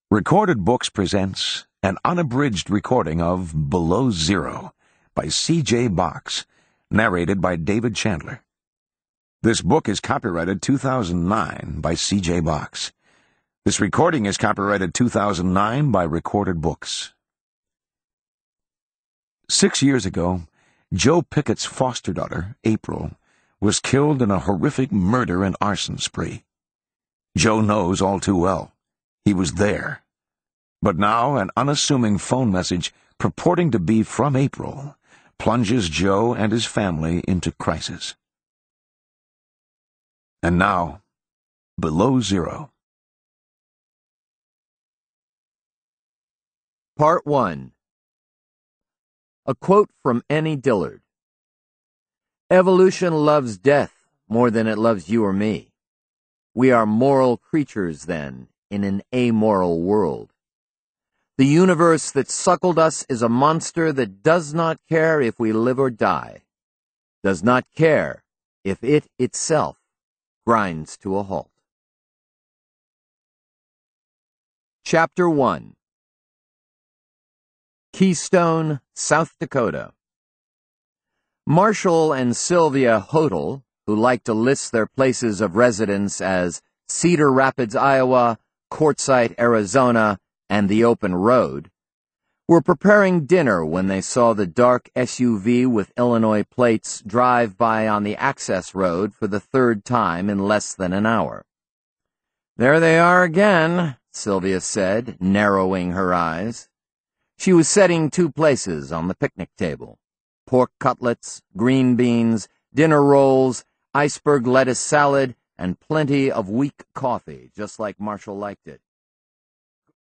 Recorded Books presents an unabridged recording of Below Zero by C.J. Box, narrated by David Chandler. This book is copyrighted 2009 by C.J. Box. This recording is copyrighted 2009 by Recorded Books. 6 years ago, Joe Pickett's foster daughter, April, was killed in a horrific murder and arson spree. Joe knows all too well. He was there. But now an unassuming phone message purporting to be from April plunges Joe and his family into crisis. And now, Below Zero. Part 1. A quote from Annie Dillard. Evolution loves death more than it loves you or me. We are moral creatures, then, in an amoral world. The universe that suckled us is a monster that does not care if we live or die, does not care if it itself grinds to a halt. Chapter 1. Keystone, South Dakota. Marshall and Sylvia Hodel, who like to list their places of residence as Cedar Rapids, Iowa, Quartzsite, Arizona, and the open road, were preparing dinner when they saw the dark SUV with Illinois plates drive by on the access road for the third time in less than an hour. "There they are again," Sylvia said, narrowing her eyes. She was setting 2 places on the picnic table: pork cutlets, green beans, dinner rolls, iceberg lettuce salad, and plenty of weak coffee, just like Marshall liked it.